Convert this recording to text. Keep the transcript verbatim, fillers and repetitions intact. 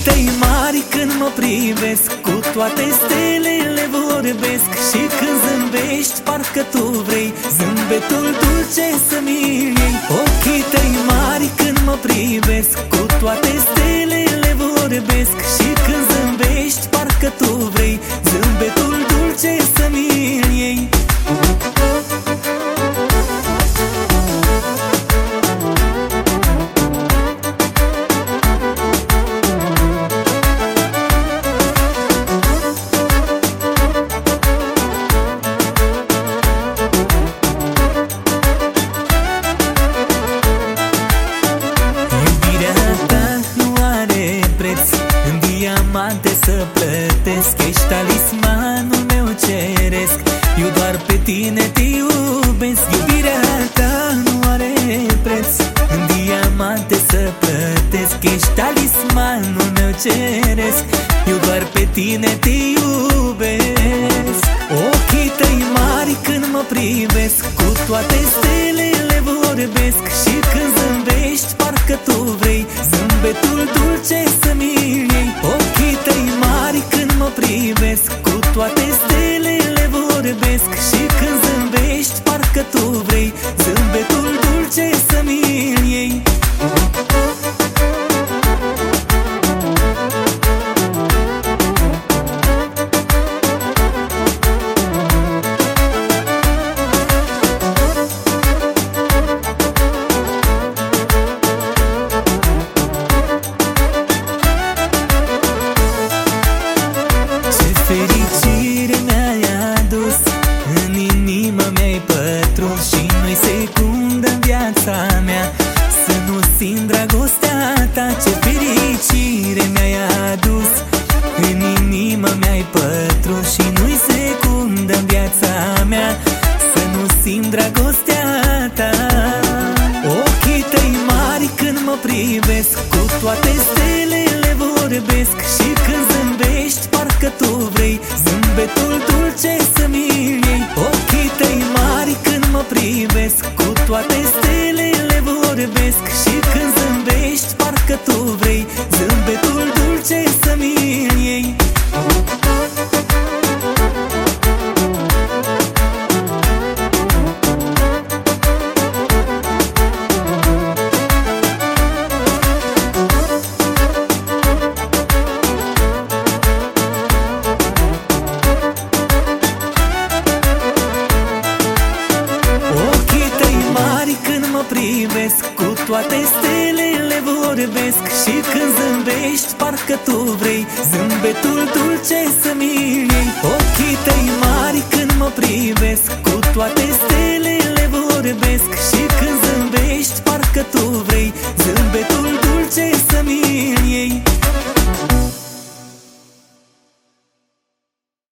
tăi mari când mă privesc, cu toate stelele vorbesc. Și când zâmbești, parcă tu vrei zâmbetul dulce să-mi iei. Ochii tăi mari când mă privesc, cu toate stelele vorbesc. Și când zâmbești, parcă tu vrei zâmbetul dulce să-mi iei. Diamante să plătesc, ești talismanul meu ceresc. Eu doar pe tine te iubesc. Iubirea ta nu are preț. În diamante să plătesc, ești talismanul meu ceresc. Eu doar pe tine te iubesc. Ochii tăi mari când mă privesc, cu toate stelele vorbesc. Și când zâmbești, parcă tu vrei zâmbetul dulce să-mi iei. Ochii tăi mari când mă privesc, cu toate stelele vorbesc. Și când zâmbești, parcă tu vrei zâmbetul dulce să-mi iei. Fericire mi-ai adus, în inimă mi-ai pătruns. Și nu-i secundă în viața mea să nu simt dragostea ta. Ce fericire mi-ai adus, în inimă mi-ai pătruns. Și nu-i secundă în viața mea să nu simt dragostea ta. Ochii tăi mari când mă privesc, cu toate stelele vorbesc. Și când zâmbești, parcă tu vrei zâmbetul dulce să-mi iei. Ochii tăi mari când mă privesc, cu toate stelele vorbesc. Și când zâmbești, parcă tu vrei zâmbetul dulce să-mi iei. Privesc, cu toate stelele vorbesc. Și când zâmbești, parcă tu vrei zâmbetul dulce să-mi iei. Ochii tăi mari când mă privesc, cu toate stelele